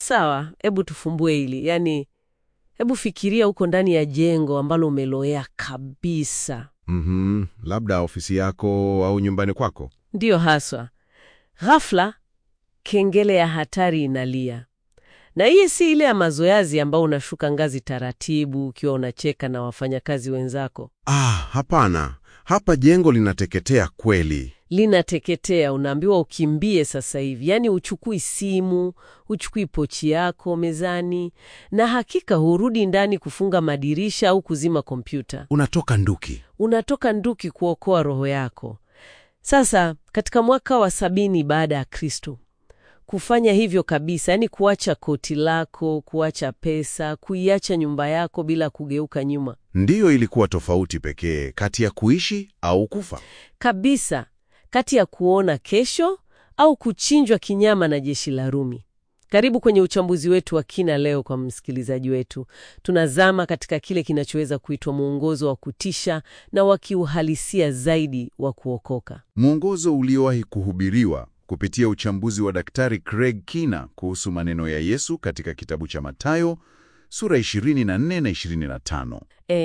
Sawa, hebu tufumbue hili. Yaani, hebu fikiria uko ndani ya jengo ambalo umeloea kabisa. Labda ofisi yako au nyumbani kwako. Ndiyo haswa. Ghafla, kengele ya hatari inalia. Na hii si ile ya mazoezi ambao unashuka ngazi taratibu ukiwa unacheka na wafanyakazi wenzako. Hapana. Hapa jengo linateketea kweli. Linateketea, unaambiwa ukimbie sasa hivi. Yaani uchukui simu, uchukui pochi yako mezani, na hakika hurudi ndani kufunga madirisha au kuzima kompyuta. Unatoka nduki kuokoa roho yako. Sasa, katika mwaka wa 70 baada ya Kristo, kufanya hivyo kabisa, yani kuacha koti lako, kuacha pesa, kuiacha nyumba yako bila kugeuka nyuma. Ndiyo ilikuwa tofauti pekee kati ya kuishi au kufa. Kabisa, kati ya kuona kesho au kuchinjwa kinyama na jeshi la Rumi. Karibu kwenye uchambuzi wetu wa kina leo kwa msikilizaji wetu. Tunazama katika kile kinachoweza kuitwa mwongozo wa kutisha na wa kiuhalisia zaidi wa kuokoka. Mwongozo uliowahi kuhubiriwa kupitia uchambuzi wa Daktari Craig Keener kuhusu maneno ya Yesu katika kitabu cha Mathayo sura 24 na 25.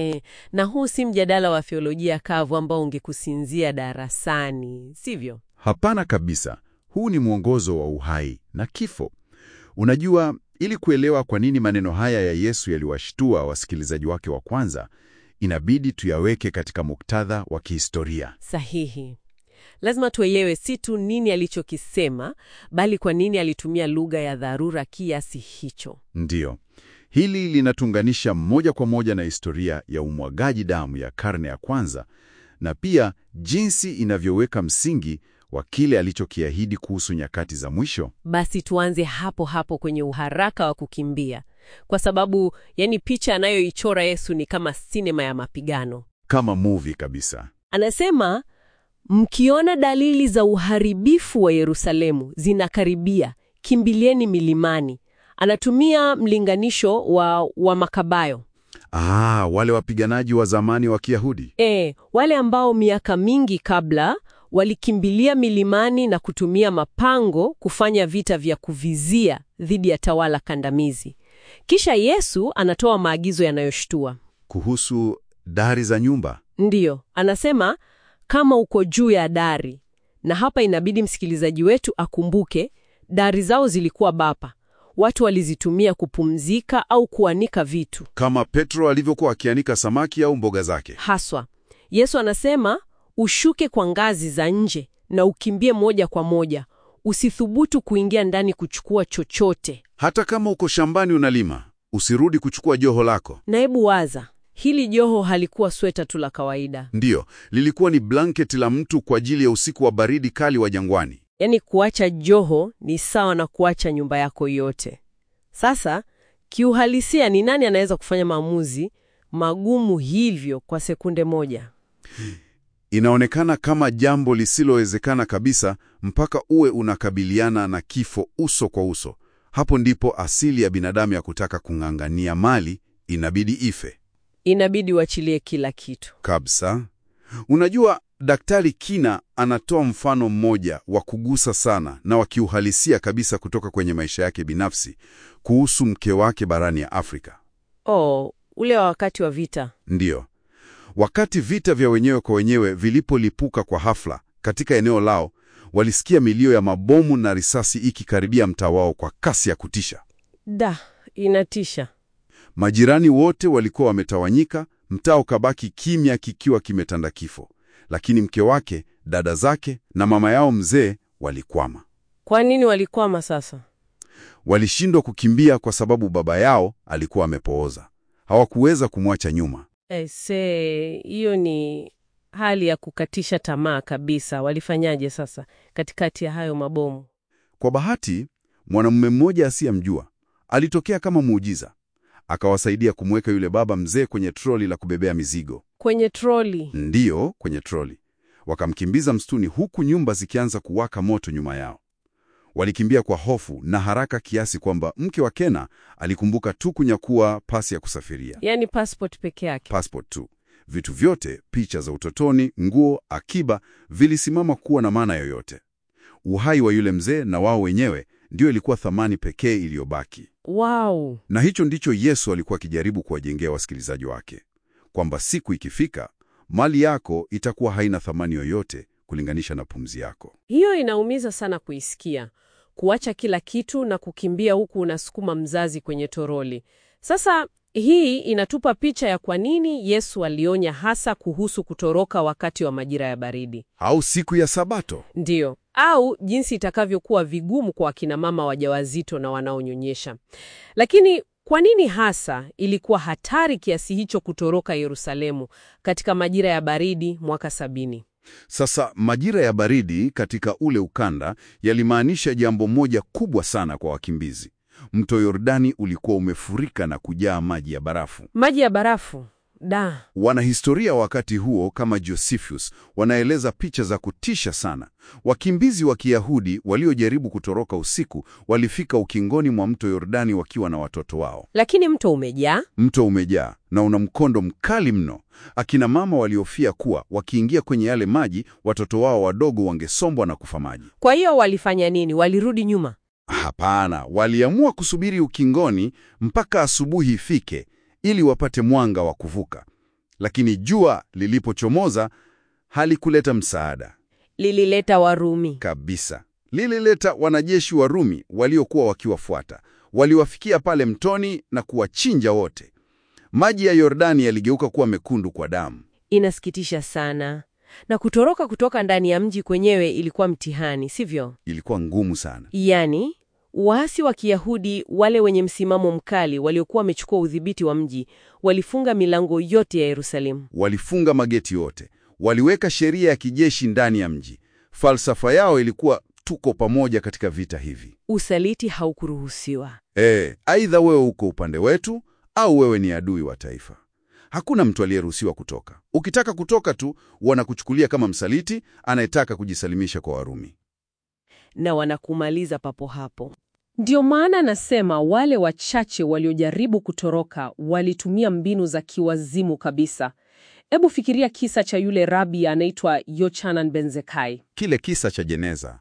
Na huu si mjadala wa theolojia kavu ambao ungekusinzia darasani, sivyo? Hapana kabisa. Huu ni mwongozo wa uhai na kifo. Unajua, ili kuelewa kwa nini maneno haya ya Yesu yaliwashtua wasikilizaji wake wa kwanza, inabidi tuyaweke katika muktadha wa kihistoria. Sahihi. Lazima tuelewe si tu nini alichokisema, bali kwa nini alitumia lugha ya dharura kiasi hicho. Ndiyo. Hili linatunganisha moja kwa moja na historia ya umwagaji damu ya karne ya kwanza, na pia jinsi inavyoweka msingi wa kile alichokiahidi kuhusu nyakati za mwisho. Basi tuanze hapo hapo kwenye uharaka wa kukimbia. Kwa sababu, picha anayoichora Yesu ni kama sinema ya mapigano. Kama movie kabisa. Anasema, mkiona dalili za uharibifu wa Yerusalemu zinakaribia, kimbilieni milimani. Anatumia mlinganisho wa Makabayo. Wale wapiganaji wa zamani wa Kiyahudi. Wale ambao miaka mingi kabla walikimbilia milimani na kutumia mapango kufanya vita vya kuvizia dhidi ya tawala kandamizi. Kisha Yesu anatoa maagizo yanayoshtua. Kuhusu dari za nyumba. Ndiyo, anasema kama uko juu ya dari. Na hapa inabidi msikilizaji wetu akumbuke, dari zao zilikuwa bapa. Watu walizitumia kupumzika au kuanika vitu. Kama Petro alivyokuwa akianika samaki au mboga zake. Haswa. Yesu anasema, ushuke kwa ngazi za nje na ukimbie moja kwa moja. Usithubutu kuingia ndani kuchukua chochote. Hata kama uko shambani unalima, usirudi kuchukua joho lako. Na hebu waza, hili joho halikuwa sweta tu la kawaida. Ndiyo, lilikuwa ni blanketi la mtu kwa ajili ya usiku wa baridi kali wa jangwani. Kuacha joho ni sawa na kuacha nyumba yako yote. Sasa, kiuhalisia ni nani anaweza kufanya maamuzi magumu hivyo kwa sekunde moja? Inaonekana kama jambo lisilowezekana kabisa mpaka uwe unakabiliana na kifo uso kwa uso. Hapo ndipo asili ya binadamu ya kutaka kung'ang'ania mali inabidi ife. Inabidi uachilie kila kitu. Kabisa. Unajua, Daktari Keener anatoa mfano mmoja wa kugusa sana na wa kiuhalisia kabisa kutoka kwenye maisha yake binafsi kuhusu mke wake barani ya Afrika. Ule wa wakati wa vita. Ndiyo. Wakati vita vya wenyewe kwa wenyewe vilipolipuka kwa hafla katika eneo lao, walisikia milio ya mabomu na risasi ikikaribia mtaa wao kwa kasi ya kutisha. Inatisha. Majirani wote walikuwa wametawanyika, mtaa ukabaki kimya kikiwa kimetanda kifo. Lakini mke wake, dada zake na mama yao mzee walikwama. Kwa nini walikwama sasa? Walishindwa kukimbia kwa sababu baba yao alikuwa amepooza. Hawakuweza kumwacha nyuma. Hiyo ni hali ya kukatisha tamaa kabisa. Walifanyaje sasa katikati ya hayo mabomu? Kwa bahati, mwanamume mmoja asiyemjua alitokea kama muujiza. Akawasaidia kumweka yule baba mzee kwenye troli la kubebea mizigo. Kwenye troli? Ndiyo, kwenye troli. Wakamkimbiza msituni huku nyumba zikianza kuwaka moto nyuma yao. Walikimbia kwa hofu na haraka kiasi kwamba mke wa Keener alikumbuka tu kunyakua pasi ya kusafiria. Passport peke yake. Passport tu. Vitu vyote, picha za utotoni, nguo, akiba, vilisimama kuwa na maana yoyote. Uhai wa yule mzee na wao wenyewe ndiyo ilikuwa thamani pekee iliyobaki. Wow. Na hicho ndicho Yesu alikuwa akijaribu kuwajengea wasikilizaji wake, kwamba siku ikifika, mali yako itakuwa haina thamani yoyote kulinganisha na pumzi yako. Hiyo inaumiza sana kuisikia. Kuacha kila kitu na kukimbia huku unasukuma mzazi kwenye toroli. Sasa hii inatupa picha ya kwa nini Yesu alionya hasa kuhusu kutoroka wakati wa majira ya baridi. Au siku ya Sabato. Ndiyo. Au jinsi itakavyokuwa vigumu kwa akina mama wajawazito na wanaonyonyesha. Lakini kwa nini hasa ilikuwa hatari kiasi hicho kutoroka Yerusalemu katika majira ya baridi mwaka 70? Sasa majira ya baridi katika ule ukanda yalimaanisha jambo moja kubwa sana kwa wakimbizi. Mto Yordani ulikuwa umefurika na kujaa maji ya barafu. Maji ya barafu. Da. Wanahistoria wakati huo kama Josephus wanaeleza picha za kutisha sana. Wakimbizi wa Kiyahudi waliojaribu kutoroka usiku walifika ukingoni mwa mto Yordani wakiwa na watoto wao. Lakini mto umejaa. Mto umejaa na una mkondo mkali mno. Akina mama waliofia kuwa wakiingia kwenye yale maji watoto wao wadogo wangesombwa na kufa maji. Kwa hiyo walifanya nini? Walirudi nyuma? Hapana, waliamua kusubiri ukingoni mpaka asubuhi ifike ili wapate mwanga wa kuvuka. Lakini jua lilipochomoza halikuleta msaada. Lilileta Warumi. Kabisa. Lilileta wanajeshi wa Rumi waliokuwa wakiwafuata. Waliwafikia pale mtoni na kuwachinja wote. Maji ya Yordani yaligeuka kuwa mekundu kwa damu. Inasikitisha sana. Na kutoroka kutoka ndani ya mji kwenyewe ilikuwa mtihani, sivyo? Ilikuwa ngumu sana. Yaani, waasi wa Kiyahudi wale wenye msimamo mkali waliokuwa wamechukua udhibiti wa mji, walifunga milango yote ya Yerusalemu. Walifunga mageti yote. Waliweka sheria ya kijeshi ndani ya mji. Falsafa yao ilikuwa tuko pamoja katika vita hivi. Usaliti haukuruhusiwa. Aidha wewe uko upande wetu au wewe ni adui wa taifa. Hakuna mtu aliyeruhusiwa kutoka. Ukitaka kutoka tu, wanakuchukulia kama msaliti anayetaka kujisalimisha kwa Warumi. Na wanakumaliza papo hapo. Ndio maana nasema wale wachache waliojaribu kutoroka walitumia mbinu za kiwazimu kabisa. Hebu fikiria kisa cha yule rabi anaitwa Yochanan ben Zakkai. Kile kisa cha jeneza.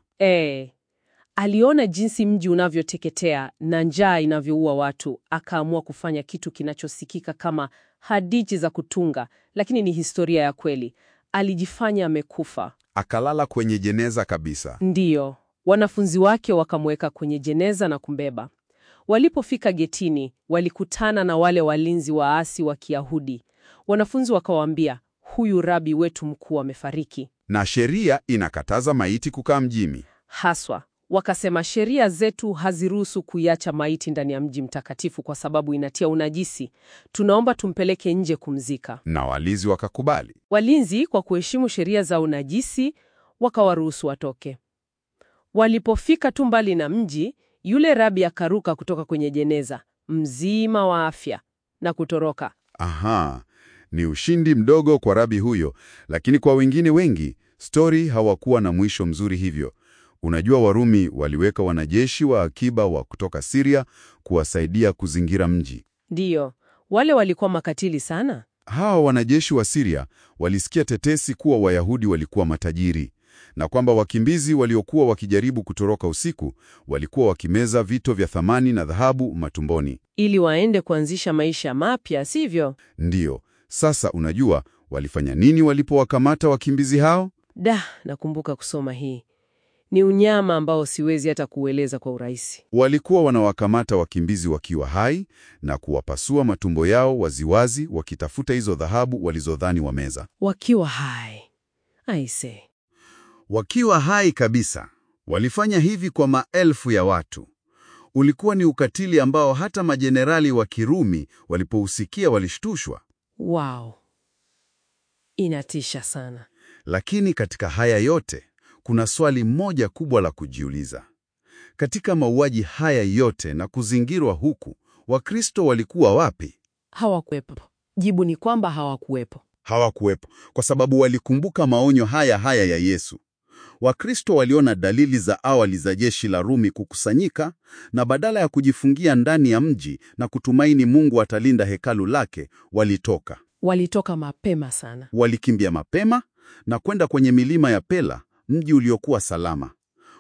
Aliona jinsi mji unavyoteketea na njaa inavyoua watu, akaamua kufanya kitu kinachosikika kama hadithi za kutunga, lakini ni historia ya kweli. Alijifanya amekufa. Akalala kwenye jeneza kabisa. Ndiyo. Wanafunzi wake wakamweka kwenye jeneza na kumbeba. Walipofika getini, walikutana na wale walinzi waasi wa Kiyahudi. Wanafunzi wakawaambia, huyu rabi wetu mkuu amefariki. Na sheria inakataza maiti kukaa mjini. Haswa. Wakasema sheria zetu haziruhusu kuiacha maiti ndani ya mji mtakatifu kwa sababu inatia unajisi. Tunaomba tumpeleke nje kumzika. Na walinzi wakakubali. Walinzi kwa kuheshimu sheria za unajisi wakawaruhusu watoke. Walipofika tu mbali na mji, yule rabi akaruka kutoka kwenye jeneza, mzima wa afya, na kutoroka. Aha, ni ushindi mdogo kwa rabi huyo, lakini kwa wengine wengi, stori hawakuwa na mwisho mzuri hivyo. Unajua Warumi waliweka wanajeshi wa akiba wa kutoka Syria kuwasaidia kuzingira mji. Ndiyo, wale walikuwa makatili sana. Hawa wanajeshi wa Syria walisikia tetesi kuwa Wayahudi walikuwa matajiri na kwamba wakimbizi waliokuwa wakijaribu kutoroka usiku walikuwa wakimeza vito vya thamani na dhahabu matumboni. Ili waende kuanzisha maisha mapya, sivyo? Ndiyo. Sasa unajua walifanya nini walipowakamata wakimbizi hao? Nakumbuka kusoma hii. Ni unyama ambao siwezi hata kueleza kwa urahisi. Walikuwa wanawakamata wakimbizi wakiwa hai na kuwapasua matumbo yao waziwazi wakitafuta hizo dhahabu walizodhani wameza. Wakiwa hai. Aise. Wakiwa hai kabisa. Walifanya hivi kwa maelfu ya watu. Ulikuwa ni ukatili ambao hata majenerali wa Kirumi walipousikia walishtushwa. Wow. Inatisha sana. Lakini katika haya yote, kuna swali moja kubwa la kujiuliza. Katika mauaji haya yote na kuzingirwa huku, Wakristo walikuwa wapi? Hawakuwepo. Jibu ni kwamba hawakuwepo. Hawakuwepo, kwa sababu walikumbuka maonyo haya ya Yesu. Wakristo waliona dalili za awali za jeshi la Rumi kukusanyika, na badala ya kujifungia ndani ya mji na kutumaini Mungu atalinda hekalu lake, walitoka. Walitoka mapema sana. Walikimbia mapema na kwenda kwenye milima ya Pela, mji uliokuwa salama.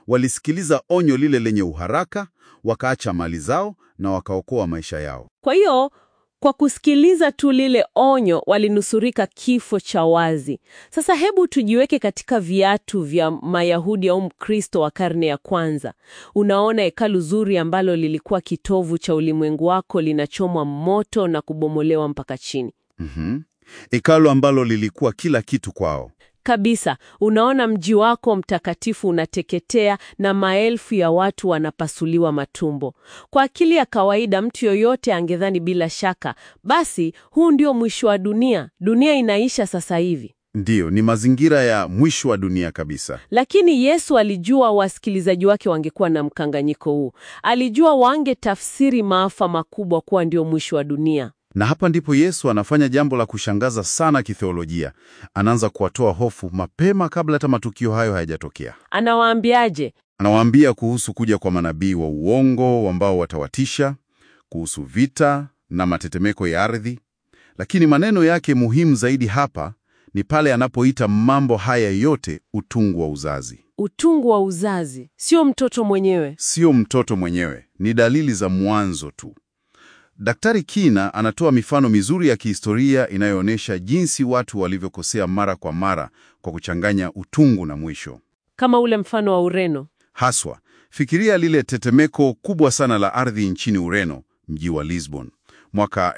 walisikiliza onyo lile lenye uharaka, wakaacha mali zao na wakaokoa maisha yao. Kwa hiyo, kwa kusikiliza tu lile onyo walinusurika kifo cha wazi. Sasa hebu tujiweke katika viatu vya Mayahudi au Mkristo wa karne ya kwanza. Unaona hekalu zuri ambalo lilikuwa kitovu cha ulimwengu wako linachomwa moto na kubomolewa mpaka chini. Hekalu ambalo lilikuwa kila kitu kwao. Kabisa, unaona mji wako mtakatifu unateketea na maelfu ya watu wanapasuliwa matumbo. Kwa akili ya kawaida mtu yoyote angedhani bila shaka, basi huu ndio mwisho wa dunia. Dunia inaisha sasa hivi. Ndiyo, ni mazingira ya mwisho wa dunia kabisa. Lakini Yesu alijua wasikilizaji wake wangekuwa na mkanganyiko huu. Alijua wangetafsiri maafa makubwa kuwa ndio mwisho wa dunia. Na hapa ndipo Yesu anafanya jambo la kushangaza sana kitheolojia. Anaanza kuwatoa hofu mapema kabla hata matukio hayo hayajatokea. Anawaambiaje? Anawaambia kuhusu kuja kwa manabii wa uongo ambao watawatisha, kuhusu vita na matetemeko ya ardhi. Lakini maneno yake muhimu zaidi hapa ni pale anapoita mambo haya yote utungu wa uzazi. Utungu wa uzazi, sio mtoto mwenyewe. Sio mtoto mwenyewe, ni dalili za mwanzo tu. Daktari Kina anatoa mifano mizuri ya kihistoria inayoonyesha jinsi watu walivyokosea mara kwa mara kwa kuchanganya utungu na mwisho. Kama ule mfano wa Ureno. Haswa, fikiria lile tetemeko kubwa sana la ardhi nchini Ureno, mji wa Lisbon, mwaka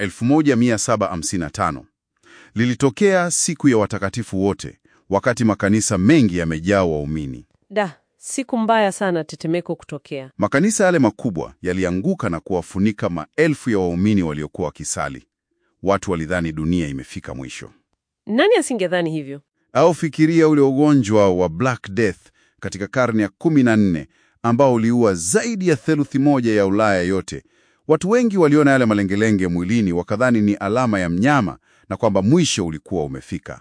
1755. Lilitokea siku ya watakatifu wote, wakati makanisa mengi yamejaa waumini. Siku mbaya sana tetemeko kutokea. Makanisa yale makubwa yalianguka na kuwafunika maelfu ya waumini waliokuwa wakisali. Watu walidhani dunia imefika mwisho. Nani asingedhani hivyo? Au fikiria ule ugonjwa wa Black Death katika karne ya 14 ambao uliua zaidi ya theluthi moja ya Ulaya yote. Watu wengi waliona yale malengelenge mwilini wakadhani ni alama ya mnyama na kwamba mwisho ulikuwa umefika.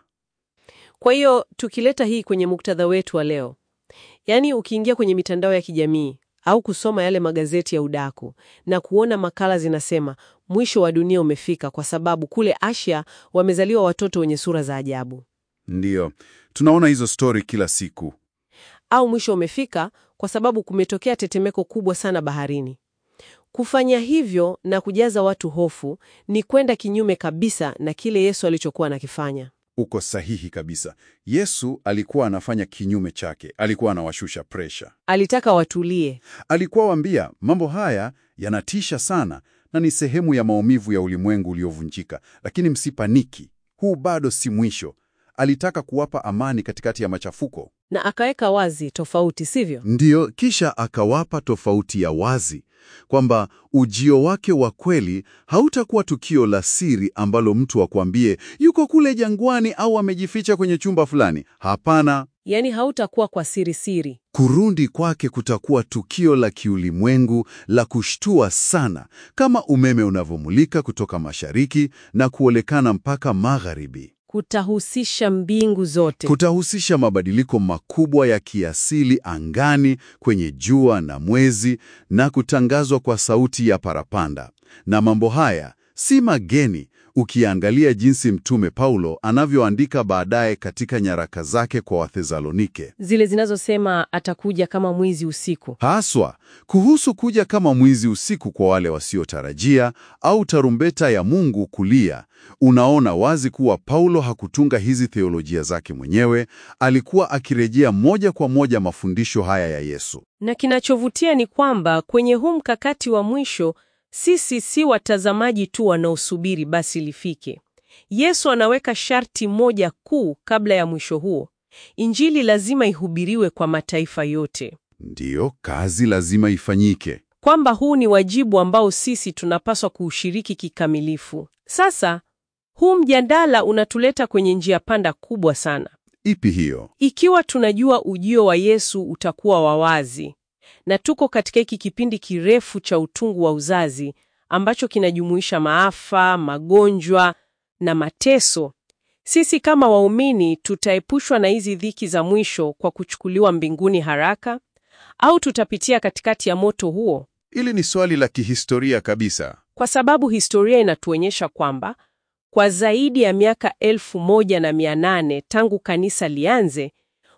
Kwa hiyo tukileta hii kwenye muktadha wetu wa leo, yaani ukiingia kwenye mitandao ya kijamii au kusoma yale magazeti ya udaku na kuona makala zinasema mwisho wa dunia umefika kwa sababu kule Asia wamezaliwa watoto wenye sura za ajabu. Ndiyo, tunaona hizo story kila siku. Au mwisho umefika kwa sababu kumetokea tetemeko kubwa sana baharini. Kufanya hivyo na kujaza watu hofu ni kwenda kinyume kabisa na kile Yesu alichokuwa anakifanya. Uko sahihi kabisa. Yesu alikuwa anafanya kinyume chake. Alikuwa anawashusha pressure. Alitaka watulie. Alikuwa waambia mambo haya yanatisha sana na ni sehemu ya maumivu ya ulimwengu uliovunjika, lakini msipaniki. Huu bado si mwisho. Alitaka kuwapa amani katikati ya machafuko. Na akaweka wazi tofauti, sivyo? Ndiyo, kisha akawapa tofauti ya wazi kwamba ujio wake wa kweli hautakuwa tukio la siri ambalo mtu akwambie yuko kule jangwani au amejificha kwenye chumba fulani. Hapana. Yaani hautakuwa kwa siri siri. Kurudi kwake kutakuwa tukio la kiulimwengu la kushtua sana, kama umeme unavyomulika kutoka mashariki na kuonekana mpaka magharibi. Kutahusisha mbingu zote. Kutahusisha mabadiliko makubwa ya kiasili angani, kwenye jua na mwezi, na kutangazwa kwa sauti ya parapanda. Na mambo haya si mageni ukiangalia jinsi Mtume Paulo anavyoandika baadaye katika nyaraka zake kwa Wathesalonike. Zile zinazosema atakuja kama mwizi usiku. Haswa, kuhusu kuja kama mwizi usiku kwa wale wasiotarajia au tarumbeta ya Mungu kulia. Unaona wazi kuwa Paulo hakutunga hizi theolojia zake mwenyewe, alikuwa akirejea moja kwa moja mafundisho haya ya Yesu. Na kinachovutia ni kwamba kwenye huu mkakati wa mwisho, sisi si watazamaji tu wanaosubiri basi lifike. Yesu anaweka sharti moja kuu kabla ya mwisho huo. Injili lazima ihubiriwe kwa mataifa yote. Ndiyo, kazi lazima ifanyike. Kwamba huu ni wajibu ambao sisi tunapaswa kuushiriki kikamilifu. Sasa, huu mjadala unatuleta kwenye njia panda kubwa sana. Ipi hiyo? Ikiwa tunajua ujio wa Yesu utakuwa wa wazi, na tuko katika hiki kipindi kirefu cha utungu wa uzazi ambacho kinajumuisha maafa, magonjwa na mateso, sisi kama waumini tutaepushwa na hizi dhiki za mwisho kwa kuchukuliwa mbinguni haraka, au tutapitia katikati ya moto huo? Hili ni swali la kihistoria kabisa. Kwa sababu historia inatuonyesha kwamba kwa zaidi ya miaka 1800 tangu kanisa lianze,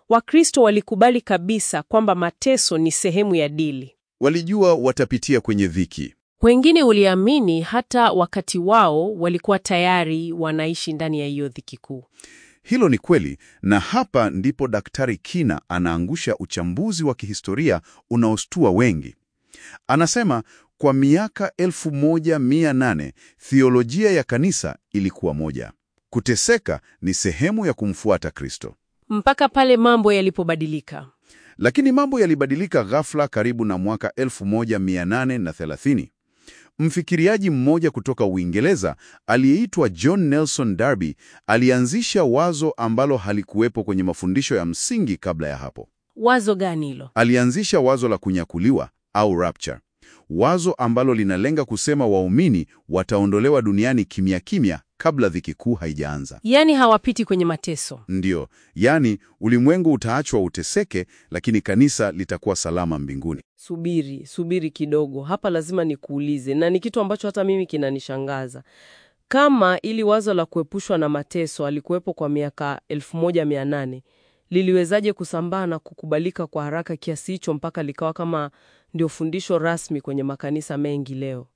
Wakristo walikubali kabisa kwamba mateso ni sehemu ya dili. Walijua watapitia kwenye dhiki. Wengine waliamini hata wakati wao walikuwa tayari wanaishi ndani ya hiyo dhiki kuu. Hilo ni kweli, na hapa ndipo Daktari Kina anaangusha uchambuzi wa kihistoria unaostua wengi. Anasema kwa miaka 1800 theolojia ya kanisa ilikuwa moja: kuteseka ni sehemu ya kumfuata Kristo. Mpaka pale mambo yalipobadilika. Lakini mambo yalibadilika ghafla karibu na mwaka 1830. Mfikiriaji mmoja kutoka Uingereza aliyeitwa John Nelson Darby alianzisha wazo ambalo halikuwepo kwenye mafundisho ya msingi kabla ya hapo. Wazo gani hilo? Alianzisha wazo la kunyakuliwa au rapture. Wazo ambalo linalenga kusema waumini wataondolewa duniani kimya kimya kabla dhiki kuu haijaanza. Yaani hawapiti kwenye mateso. Ndiyo, yaani ulimwengu utaachwa uteseke, lakini kanisa litakuwa salama mbinguni. Subiri kidogo. Hapa lazima nikuulize, na ni kitu ambacho hata mimi kinanishangaza. Kama ili wazo la kuepushwa na mateso alikuwepo kwa miaka 1800, liliwezaje kusambaa na kukubalika kwa haraka kiasi hicho mpaka likawa kama ndio fundisho rasmi kwenye makanisa mengi leo?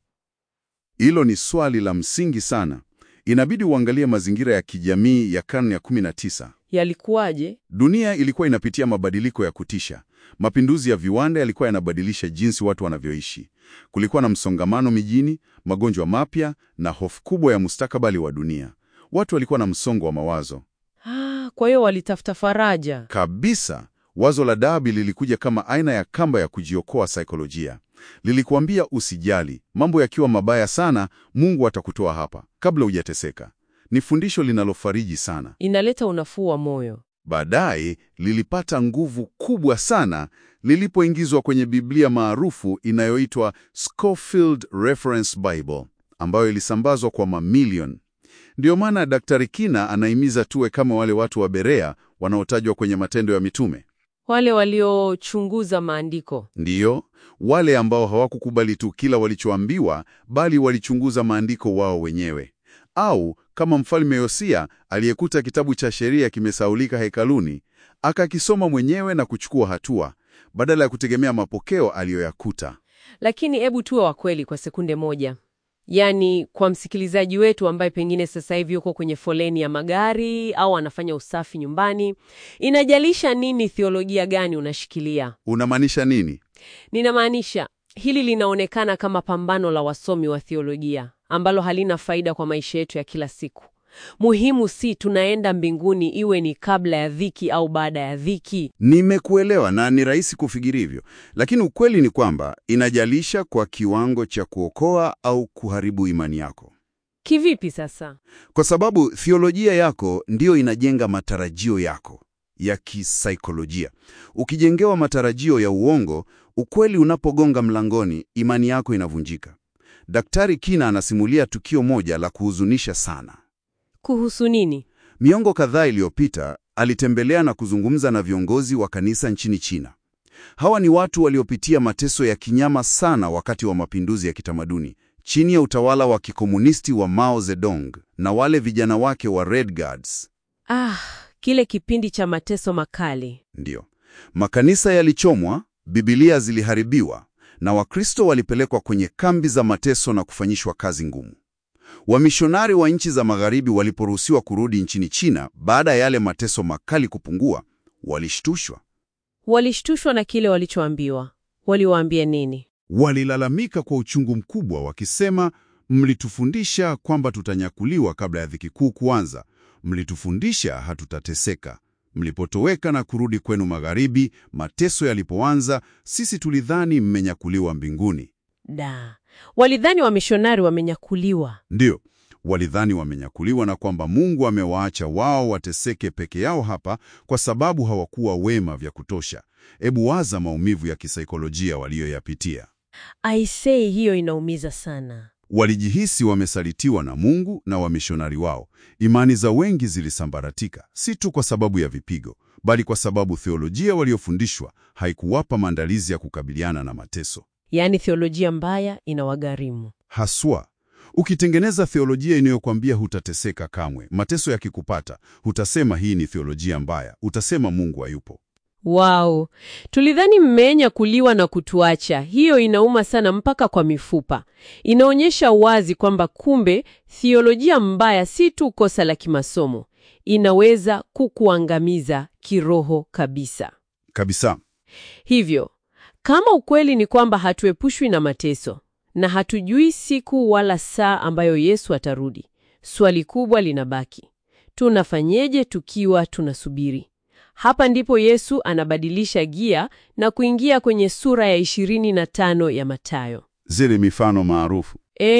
Hilo ni swali la msingi sana. Inabidi uangalie mazingira ya kijamii ya karne ya 19. Yalikuwaje? Dunia ilikuwa inapitia mabadiliko ya kutisha. Mapinduzi ya viwanda yalikuwa yanabadilisha jinsi watu wanavyoishi. Kulikuwa na msongamano mijini, magonjwa mapya na hofu kubwa ya mustakabali wa dunia. Watu walikuwa na msongo wa mawazo. Kwa hiyo walitafuta faraja. Kabisa. Wazo la Darby lilikuja kama aina ya kamba ya kujiokoa saikolojia. Lilikuambia usijali, mambo yakiwa mabaya sana, Mungu atakutoa hapa kabla hujateseka. Ni fundisho linalofariji sana. Inaleta unafuu wa moyo. Baadaye lilipata nguvu kubwa sana lilipoingizwa kwenye Biblia maarufu inayoitwa Scofield Reference Bible, ambayo ilisambazwa kwa mamilioni. Ndio maana Daktari Kina anahimiza tuwe kama wale watu wa Berea wanaotajwa kwenye Matendo ya Mitume. Wale waliochunguza maandiko. Ndiyo, wale ambao hawakukubali tu kila walichoambiwa, bali walichunguza maandiko wao wenyewe. Au kama Mfalme Yosia aliyekuta kitabu cha sheria kimesaulika hekaluni, akakisoma mwenyewe na kuchukua hatua, badala ya kutegemea mapokeo aliyoyakuta. Lakini hebu tuwe wa kweli kwa sekunde moja. Yaani kwa msikilizaji wetu ambaye pengine sasa hivi yuko kwenye foleni ya magari au anafanya usafi nyumbani, inajalisha nini theolojia gani unashikilia? Unamaanisha nini? Ninamaanisha hili linaonekana kama pambano la wasomi wa theolojia ambalo halina faida kwa maisha yetu ya kila siku. Muhimu si tunaenda mbinguni iwe ni kabla ya dhiki au baada ya dhiki. Nimekuelewa na ni rahisi kufikiri hivyo. Lakini ukweli ni kwamba inajalisha kwa kiwango cha kuokoa au kuharibu imani yako. Kivipi sasa? Kwa sababu theolojia yako ndiyo inajenga matarajio yako ya kisaikolojia. Ukijengewa matarajio ya uongo, ukweli unapogonga mlangoni, imani yako inavunjika. Daktari Kina anasimulia tukio moja la kuhuzunisha sana. Kuhusu nini? Miongo kadhaa iliyopita, alitembelea na kuzungumza na viongozi wa kanisa nchini China. Hawa ni watu waliopitia mateso ya kinyama sana wakati wa mapinduzi ya kitamaduni, chini ya utawala wa kikomunisti wa Mao Zedong na wale vijana wake wa Red Guards. Kile kipindi cha mateso makali. Ndiyo. Makanisa yalichomwa, Biblia ziliharibiwa, na Wakristo walipelekwa kwenye kambi za mateso na kufanyishwa kazi ngumu. Wamishonari wa nchi za magharibi waliporuhusiwa kurudi nchini China baada ya yale mateso makali kupungua, walishtushwa. Walishtushwa na kile walichoambiwa. Waliwaambia nini? Walilalamika kwa uchungu mkubwa wakisema, mlitufundisha kwamba tutanyakuliwa kabla ya dhiki kuu kuanza. Mlitufundisha hatutateseka. Mlipotoweka na kurudi kwenu magharibi, mateso yalipoanza, sisi tulidhani mmenyakuliwa mbinguni. Walidhani wamishonari wamenyakuliwa. Ndiyo, walidhani wamenyakuliwa na kwamba Mungu amewaacha wao wateseke peke yao hapa kwa sababu hawakuwa wema vya kutosha. Ebu waza maumivu ya kisaikolojia waliyoyapitia. Aisee, hiyo inaumiza sana. Walijihisi wamesalitiwa na Mungu na wamishonari wao. Imani za wengi zilisambaratika, si tu kwa sababu ya vipigo, bali kwa sababu theolojia waliofundishwa haikuwapa maandalizi ya kukabiliana na mateso. Yaani theolojia mbaya inawagharimu. Haswa, Ukitengeneza theolojia inayokwambia hutateseka kamwe, mateso yakikupata, hutasema hii ni theolojia mbaya, utasema Mungu hayupo. Wow, tulidhani mmenya kuliwa na kutuacha. Hiyo inauma sana mpaka kwa mifupa. Inaonyesha wazi kwamba kumbe theolojia mbaya si tu kosa la kimasomo, inaweza kukuangamiza kiroho kabisa. Kabisa. Hivyo, kama ukweli ni kwamba hatuepushwi na mateso na hatujui siku wala saa ambayo Yesu atarudi, swali kubwa linabaki: tunafanyeje tukiwa tunasubiri? Hapa ndipo Yesu anabadilisha gia na kuingia kwenye sura ya 25 ya Mathayo. Zile mifano maarufu.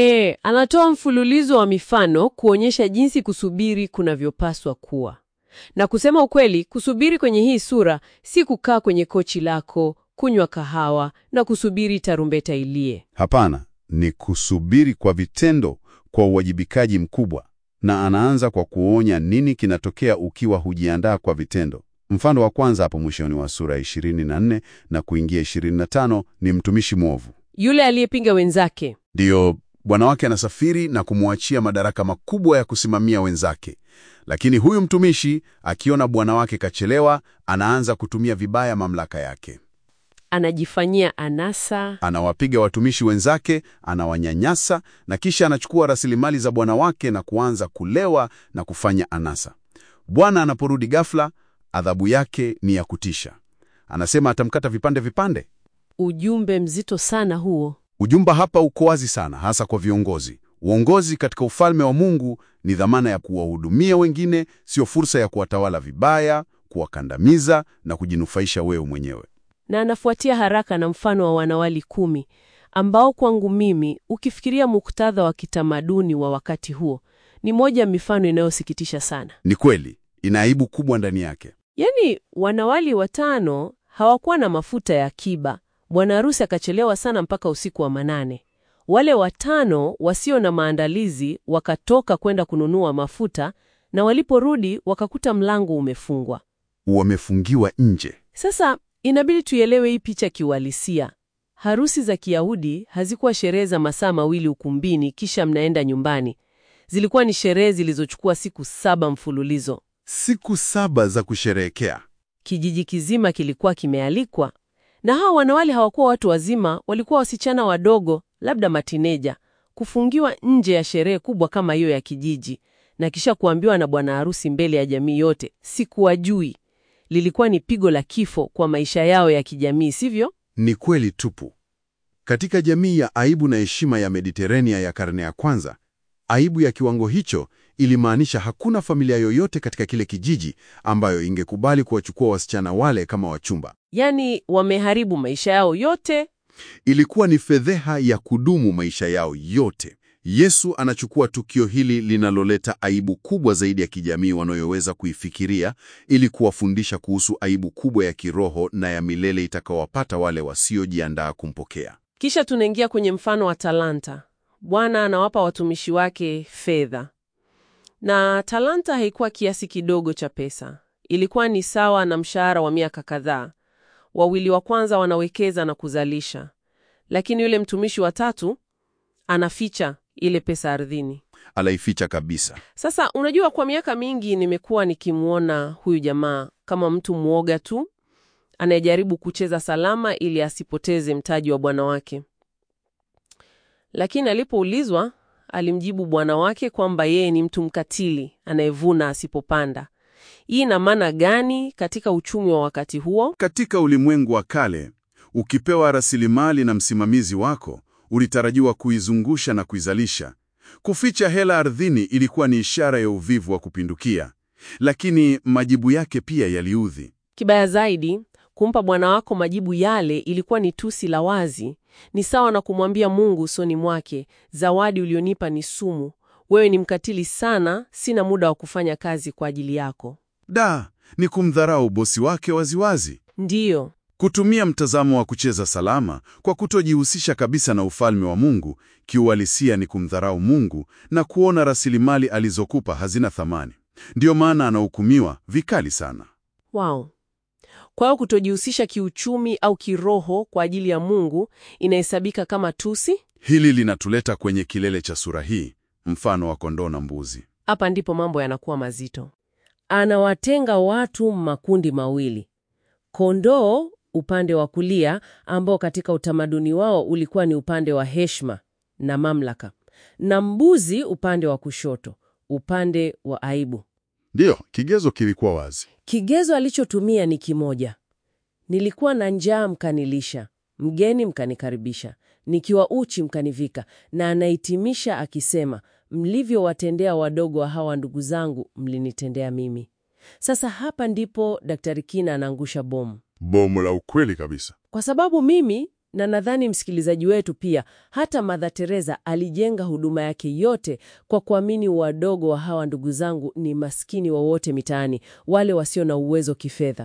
Anatoa mfululizo wa mifano kuonyesha jinsi kusubiri kunavyopaswa kuwa. Na kusema ukweli, kusubiri kwenye hii sura si kukaa kwenye kochi lako, kunywa kahawa na kusubiri tarumbeta ilie. Hapana, ni kusubiri kwa vitendo, kwa uwajibikaji mkubwa. Na anaanza kwa kuonya nini kinatokea ukiwa hujiandaa kwa vitendo. Mfano wa kwanza hapo mwishoni wa sura 24 na kuingia 25 ni mtumishi mwovu. Yule aliyepinga wenzake. Ndiyo, bwana wake anasafiri na kumwachia madaraka makubwa ya kusimamia wenzake. Lakini huyu mtumishi akiona bwana wake kachelewa, anaanza kutumia vibaya mamlaka yake. Anajifanyia anasa, anawapiga watumishi wenzake, anawanyanyasa na kisha anachukua rasilimali za bwana wake na kuanza kulewa na kufanya anasa. Bwana anaporudi ghafla, adhabu yake ni ya kutisha. Anasema atamkata vipande vipande. Ujumbe mzito sana huo. Ujumbe hapa uko wazi sana, hasa kwa viongozi. Uongozi katika ufalme wa Mungu ni dhamana ya kuwahudumia wengine, sio fursa ya kuwatawala vibaya, kuwakandamiza na kujinufaisha wewe mwenyewe. Na anafuatia haraka na mfano wa wanawali 10 ambao kwangu mimi, ukifikiria muktadha wa kitamaduni wa wakati huo, ni moja mifano inayosikitisha sana. Ni kweli, ina aibu kubwa ndani yake. Yaani, wanawali 5 hawakuwa na mafuta ya akiba. Bwana harusi akachelewa sana mpaka usiku wa manane. Wale 5 wasio na maandalizi wakatoka kwenda kununua mafuta, na waliporudi wakakuta mlango umefungwa. Wamefungiwa nje. Sasa inabidi tuielewe hii picha kiuhalisia. Harusi za Kiyahudi hazikuwa sherehe za masaa mawili ukumbini kisha mnaenda nyumbani. Zilikuwa ni sherehe zilizochukua siku 7 mfululizo. Siku 7 za kusherehekea. Kijiji kizima kilikuwa kimealikwa. Na hawa wanawali hawakuwa watu wazima, walikuwa wasichana wadogo, labda matineja, kufungiwa nje ya sherehe kubwa kama hiyo ya kijiji, na kisha kuambiwa na bwana harusi mbele ya jamii yote, sikuwajui. Lilikuwa ni pigo la kifo kwa maisha yao ya kijamii, sivyo? Ni kweli tupu. Katika jamii ya aibu na heshima ya Mediterania ya karne ya kwanza, aibu ya kiwango hicho ilimaanisha hakuna familia yoyote katika kile kijiji ambayo ingekubali kuwachukua wasichana wale kama wachumba. Yaani wameharibu maisha yao yote. Ilikuwa ni fedheha ya kudumu maisha yao yote. Yesu anachukua tukio hili linaloleta aibu kubwa zaidi ya kijamii wanayoweza kuifikiria ili kuwafundisha kuhusu aibu kubwa ya kiroho na ya milele itakawapata wale wasiojiandaa kumpokea. Kisha tunaingia kwenye mfano wa talanta. Bwana anawapa watumishi wake fedha. Na talanta haikuwa kiasi kidogo cha pesa. Ilikuwa ni sawa na mshahara wa miaka kadhaa. Wawili wa kwanza wanawekeza na kuzalisha. Lakini yule mtumishi wa 3 anaficha ile pesa ardhini. Alaificha kabisa. Sasa unajua, kwa miaka mingi nimekuwa nikimuona huyu jamaa kama mtu mwoga tu anayejaribu kucheza salama ili asipoteze mtaji wa bwana wake. Lakini alipoulizwa, alimjibu bwana wake kwamba yeye ni mtu mkatili anayevuna asipopanda. Hii ina maana gani katika uchumi wa wakati huo? Katika ulimwengu wa kale, ukipewa rasilimali na msimamizi wako, ulitarajiwa kuizungusha na kuizalisha. Kuficha hela ardhini ilikuwa ni ishara ya uvivu wa kupindukia, lakini majibu yake pia yaliudhi. Kibaya zaidi, kumpa bwana wako majibu yale ilikuwa ni tusi la wazi. Ni sawa na kumwambia Mungu usoni mwake, zawadi ulionipa ni sumu. Wewe ni mkatili sana, sina muda wa kufanya kazi kwa ajili yako. Ni kumdharau bosi wake waziwazi. Ndiyo. Kutumia mtazamo wa kucheza salama kwa kutojihusisha kabisa na ufalme wa Mungu, kiuhalisia ni kumdharau Mungu na kuona rasilimali alizokupa hazina thamani. Ndiyo maana anahukumiwa vikali sana. Wow. Kwa hiyo kutojihusisha kiuchumi au kiroho kwa ajili ya Mungu inahesabika kama tusi? Hili linatuleta kwenye kilele cha sura hii, mfano wa kondoo na mbuzi. Hapa ndipo mambo yanakuwa mazito. Anawatenga watu makundi mawili. Kondoo upande wa kulia, ambao katika utamaduni wao ulikuwa ni upande wa heshima na mamlaka, na mbuzi upande wa kushoto, upande wa aibu. Ndiyo, kigezo kilikuwa wazi. Kigezo alichotumia ni kimoja: nilikuwa na njaa mkanilisha, mgeni mkanikaribisha, nikiwa uchi mkanivika. Na anahitimisha akisema, mlivyowatendea wadogo wa hawa ndugu zangu, mlinitendea mimi. Sasa hapa ndipo Daktari Kina anaangusha Bomu la ukweli kabisa. kwa sababu mimi na nadhani msikilizaji wetu pia, hata Mother Teresa alijenga huduma yake yote kwa kuamini wadogo wa hawa ndugu zangu ni maskini wowote mitaani, wale wasio na uwezo kifedha.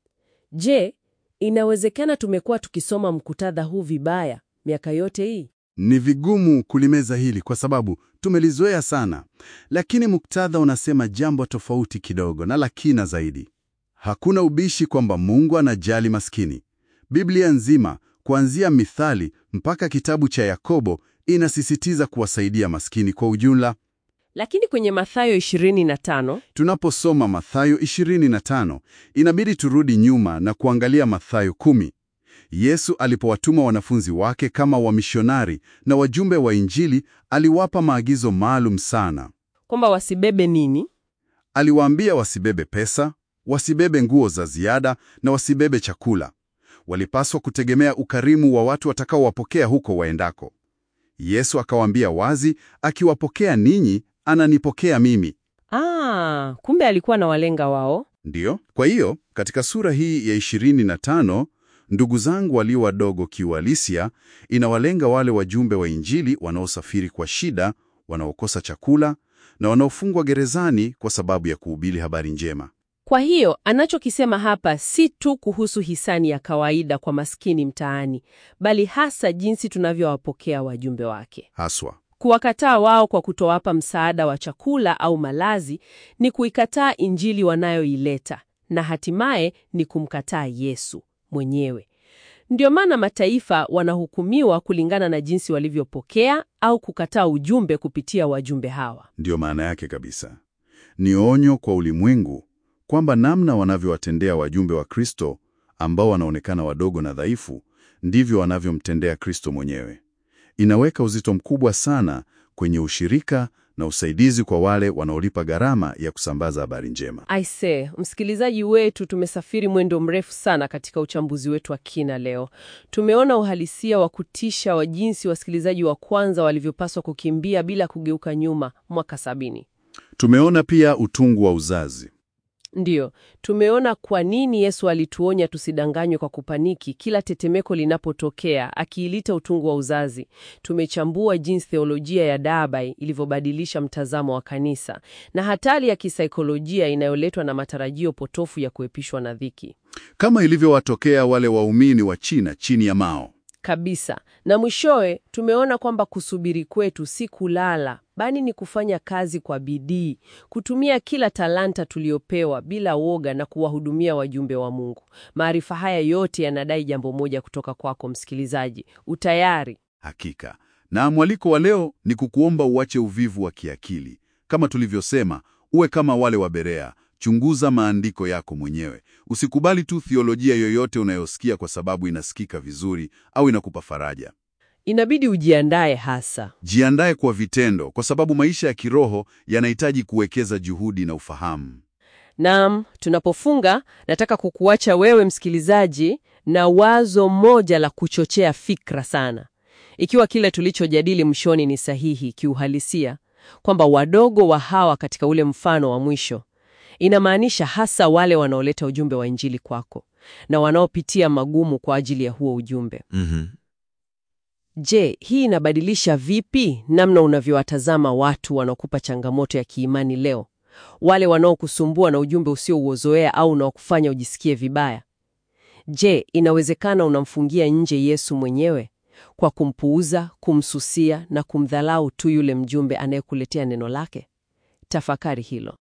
Je, inawezekana tumekuwa tukisoma mkutadha huu vibaya miaka yote hii? Ni vigumu kulimeza hili kwa sababu tumelizoea sana, lakini muktadha unasema jambo tofauti kidogo na la kina zaidi. Hakuna ubishi kwamba Mungu anajali maskini. Biblia nzima, kuanzia Mithali mpaka kitabu cha Yakobo, inasisitiza kuwasaidia maskini kwa ujumla. Lakini kwenye Mathayo 25, Tunaposoma Mathayo 25, inabidi turudi nyuma na kuangalia Mathayo 10. Yesu alipowatuma wanafunzi wake kama wamishonari na wajumbe wa Injili, aliwapa maagizo maalum sana. kwamba wasibebe nini? Aliwaambia wasibebe pesa, wasibebe nguo za ziada na wasibebe chakula. Walipaswa kutegemea ukarimu wa watu watakaowapokea huko waendako. Yesu akawaambia wazi, akiwapokea ninyi, ananipokea mimi. Kumbe alikuwa na walenga wao. Ndiyo. Kwa hiyo, katika sura hii ya 25, ndugu zangu walio wadogo kiuhalisia, inawalenga wale wajumbe wa Injili wanaosafiri kwa shida, wanaokosa chakula na wanaofungwa gerezani kwa sababu ya kuhubiri habari njema. Kwa hiyo anachokisema hapa si tu kuhusu hisani ya kawaida kwa maskini mtaani, bali hasa jinsi tunavyowapokea wajumbe wake. Haswa. Kuwakataa wao kwa kutowapa msaada wa chakula au malazi ni kuikataa Injili wanayoileta, na hatimaye ni kumkataa Yesu mwenyewe. Ndio maana mataifa wanahukumiwa kulingana na jinsi walivyopokea au kukataa ujumbe kupitia wajumbe hawa. Ndiyo maana yake kabisa. Ni onyo kwa ulimwengu kwamba namna wanavyowatendea wajumbe wa Kristo ambao wanaonekana wadogo na dhaifu, ndivyo wanavyomtendea Kristo mwenyewe. Inaweka uzito mkubwa sana kwenye ushirika na usaidizi kwa wale wanaolipa gharama ya kusambaza habari njema. Aise, msikilizaji wetu, tumesafiri mwendo mrefu sana katika uchambuzi wetu wa kina leo. Tumeona uhalisia wa kutisha wa jinsi wasikilizaji wa kwanza walivyopaswa kukimbia bila kugeuka nyuma mwaka 70. Tumeona pia utungu wa uzazi. Ndiyo, tumeona kwa nini Yesu alituonya tusidanganywe kwa kupaniki kila tetemeko linapotokea, akiilita utungu wa uzazi. Tumechambua jinsi theolojia ya Dabai ilivyobadilisha mtazamo wa kanisa na hatari ya kisaikolojia inayoletwa na matarajio potofu ya kuepishwa na dhiki. Kama ilivyowatokea wale waumini wa China chini ya Mao. Kabisa. Na mwishowe tumeona kwamba kusubiri kwetu si kulala, bali ni kufanya kazi kwa bidii, kutumia kila talanta tuliopewa bila woga na kuwahudumia wajumbe wa Mungu. Maarifa haya yote yanadai jambo moja kutoka kwako msikilizaji: utayari. Hakika. Na mwaliko wa leo ni kukuomba uache uvivu wa kiakili. Kama tulivyosema, uwe kama wale wa Berea. Chunguza maandiko yako mwenyewe. Usikubali tu theolojia yoyote unayosikia kwa sababu inasikika vizuri au inakupa faraja. Inabidi ujiandae hasa. Jiandae kwa vitendo, kwa sababu maisha ya kiroho yanahitaji kuwekeza juhudi na ufahamu. Naam, tunapofunga, nataka kukuacha wewe msikilizaji na wazo moja la kuchochea fikra sana. Ikiwa kile tulichojadili mwishoni ni sahihi kiuhalisia, kwamba wadogo wa hawa katika ule mfano wa mwisho, inamaanisha hasa wale wanaoleta ujumbe wa Injili kwako na wanaopitia magumu kwa ajili ya huo ujumbe. Je, hii inabadilisha vipi namna unavyowatazama watu wanaokupa changamoto ya kiimani leo? Wale wanaokusumbua na ujumbe usiouzoea au unaokufanya ujisikie vibaya? Je, inawezekana unamfungia nje Yesu mwenyewe kwa kumpuuza, kumsusia na kumdhalau tu yule mjumbe anayekuletea neno lake? Tafakari hilo.